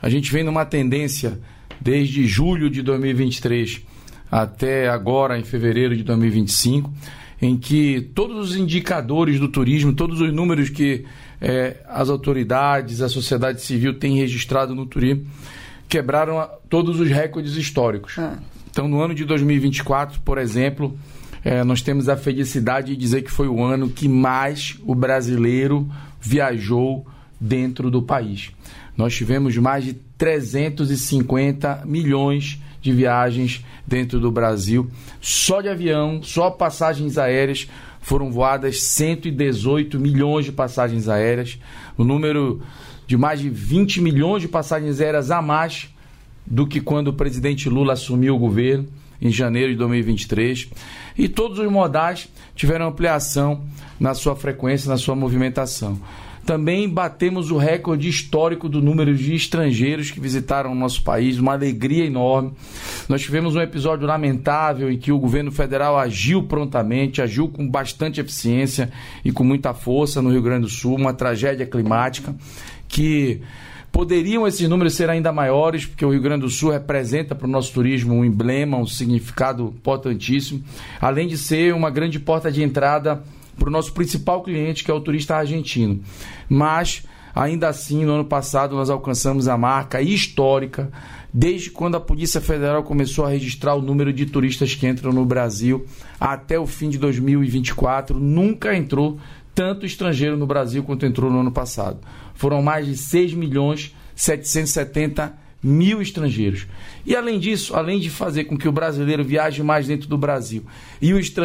A gente vem numa tendência desde julho de 2023 até agora, em fevereiro de 2025, em que todos os indicadores do turismo, todos os números que as autoridades, a sociedade civil têm registrado no turismo, quebraram todos os recordes históricos. Então, no ano de 2024, por exemplo, nós temos a felicidade de dizer que foi o ano que mais o brasileiro viajou dentro do país. Nós tivemos mais de 350 milhões de viagens dentro do Brasil. Só de avião, só passagens aéreas, foram voadas 118 milhões de passagens aéreas. O número de mais de 20 milhões de passagens aéreas a mais do que quando o presidente Lula assumiu o governo, em janeiro de 2023. E todos os modais tiveram ampliação na sua frequência, na sua movimentação. Também batemos o recorde histórico do número de estrangeiros que visitaram o nosso país, uma alegria enorme. Nós tivemos um episódio lamentável em que o governo federal agiu prontamente, agiu com bastante eficiência e com muita força no Rio Grande do Sul, uma tragédia climática que poderiam esses números ser ainda maiores, porque o Rio Grande do Sul representa para o nosso turismo um emblema, um significado importantíssimo, além de ser uma grande porta de entrada para o nosso principal cliente, que é o turista argentino. Mas, ainda assim, no ano passado, nós alcançamos a marca histórica, desde quando a Polícia Federal começou a registrar o número de turistas que entram no Brasil, até o fim de 2024, nunca entrou tanto estrangeiro no Brasil quanto entrou no ano passado. Foram mais de 6.770.000 estrangeiros. E, além disso, além de fazer com que o brasileiro viaje mais dentro do Brasil e o estrangeiro